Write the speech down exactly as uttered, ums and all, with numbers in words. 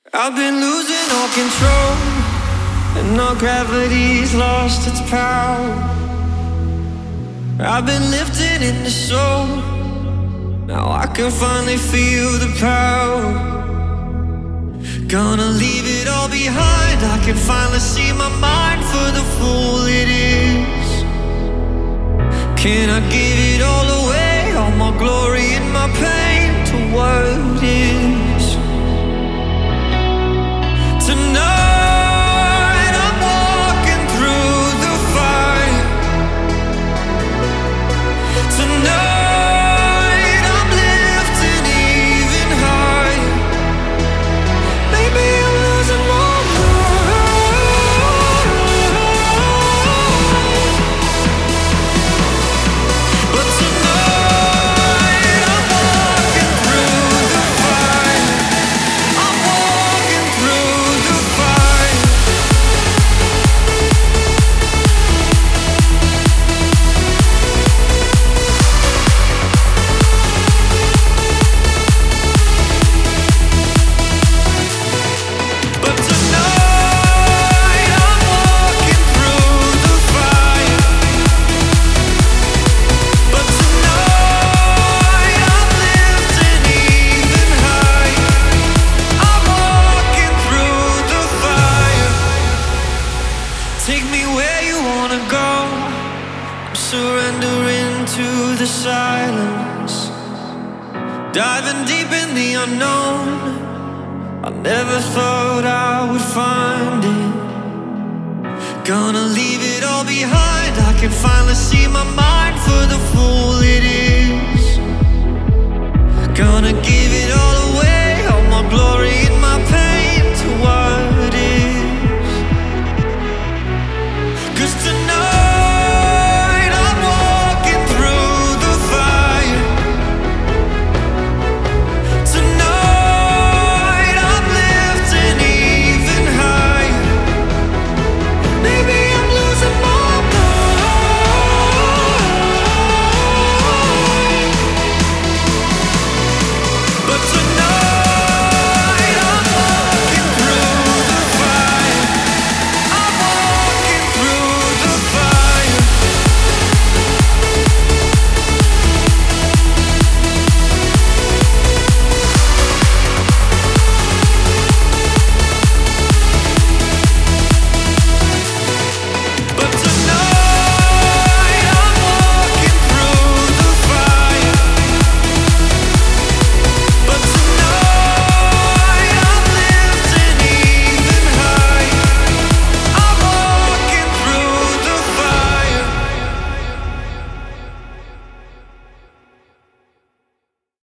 I've been losing all control, and all gravity's lost its power. I've been lifted in the soul, now I can finally feel the power. Gonna leave it all behind, I can finally see my mind for the fool it is. Can I give it all away, all my glory and my pain to what is? Tonight I'm walking through the fire. Tonight I'm lifting even higher. Maybe I'm losing more ground, but tonight I'm walking through the fire. I'm walking through the fire. But tonight I'm walking through the fire. But tonight I'm lifting even higher. I'm walking through the fire. Take me where you wanna go. I'm surrendering to the silence, diving deep in the unknown. I never thought I would find it. Gonna leave it all behind, I can finally see my mind for the fool it is. Gonna give it all